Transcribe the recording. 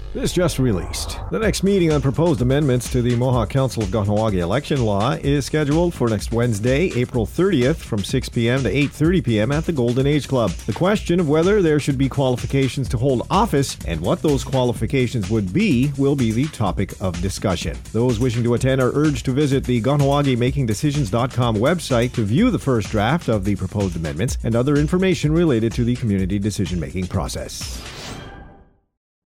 This just released. The next meeting on proposed amendments to the Mohawk Council of Kahnawake election law is scheduled for next Wednesday, April 30th from 6 p.m. to 8:30 p.m. at the Golden Age Club. The question of whether there should be qualifications to hold office and what those qualifications would be will be the topic of discussion. Those wishing to attend are urged to visit the Kahnawake-makingdecisions.com website to view the first draft of the proposed amendments and other information related to the community decision-making process.